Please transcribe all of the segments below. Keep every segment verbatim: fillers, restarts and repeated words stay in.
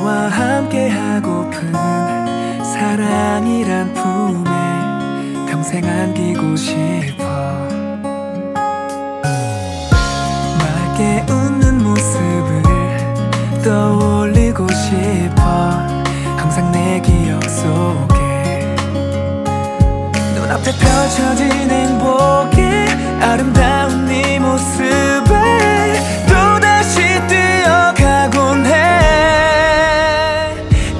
너와 함께 하고픈 사랑이란 품에 평생 안기고 싶어. 맑게 웃는 모습을 떠올리고 싶어. 항상 내 기억 속에 눈앞에 펼쳐진 행복의 아름다운 네 모습에 또다시 뛰어가곤 해.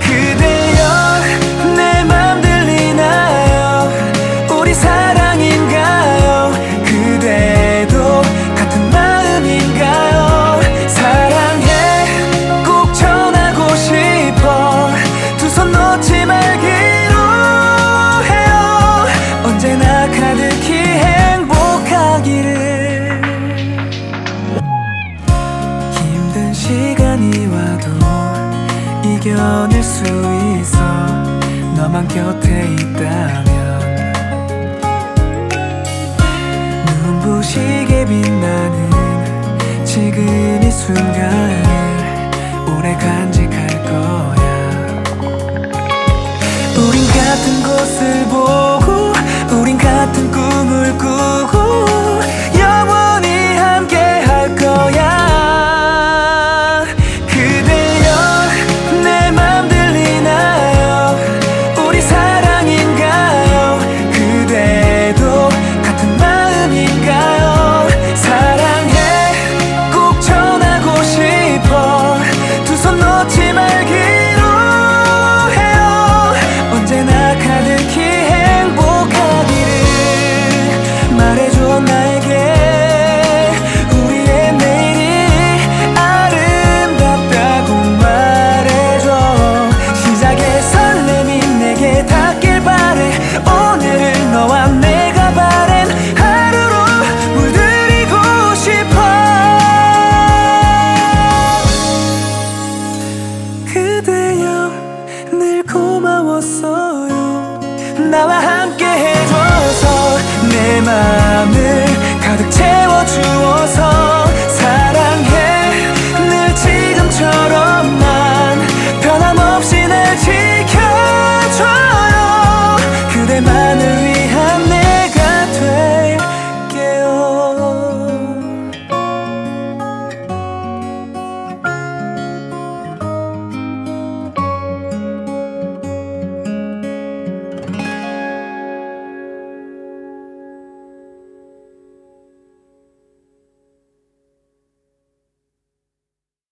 그대여 내 맘 들리나요? 우리 사랑인가요? 그대도 같은 마음인가요? 사랑해 꼭 전하고 싶어. 두 손 놓지 말기로 해요. 언제나 가득히 행복하기를. 힘든 시간이 와도 이겨낼 수 있어. 너만 곁에 있다면. 눈부시게 빛나는 지금 이 순간을 오래 간직할 거야. 우린 같은 곳을 보고 우린 같은 꿈을 꾸고 영원히 함께 할 거야. 그대여 내 맘 들리나요? 우리 사랑인가요? 그대도 같은 마음인가요? 사랑해 꼭 전하고 싶어. 두 손 놓지 말기로 해요. 언제나 가득히 행복하기를. 말해줘 나에게 우리의 내일이 아름답다고 말해줘. 시작의 설렘이 내게 닿길 바래. 오늘을 너와 내가 바랜 하루로 물들이고 싶어. 그대여 늘 고마웠어요. 나와 함께 해줘서 내 맘을